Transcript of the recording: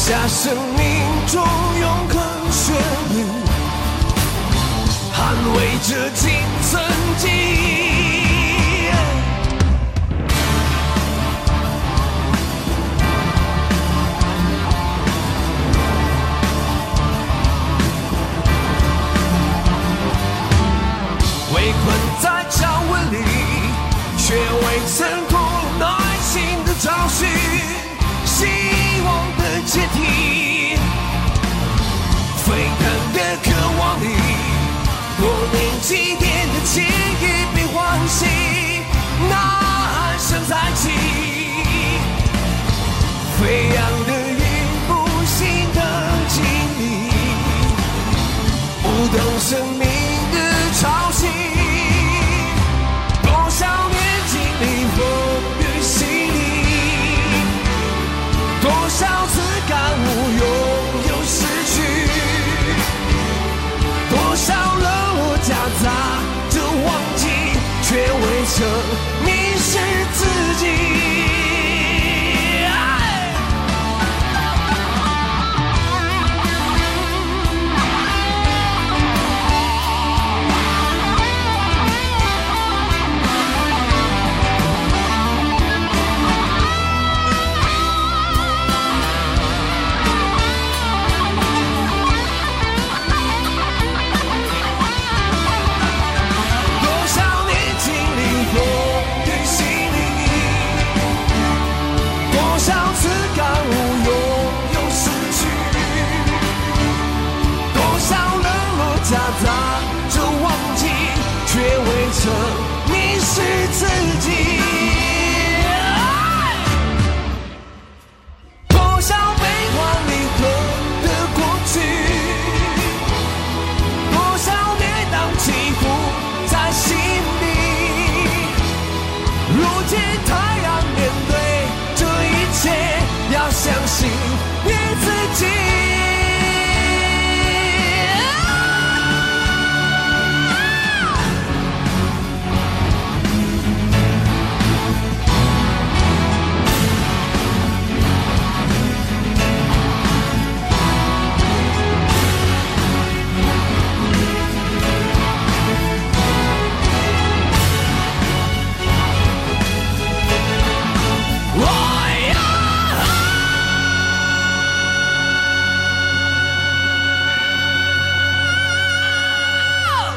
下生命中永恒旋律，捍卫着青春记忆。围困在脚纹里，却未挣脱内心的找寻，希望的阶梯，沸腾的渴望里，多年积淀的记忆被唤醒，呐喊声再起，飞扬的云不息的经历，不懂生命的潮汐。多少年经历风雨洗礼，多少次感悟拥有失去，多少冷落夹杂着忘记，却未曾迷失自己。夹杂着忘记，却未曾迷失自己。多少悲欢离合的过去，多少跌宕起伏在心里。如今太阳面对这一切，要相信你自己。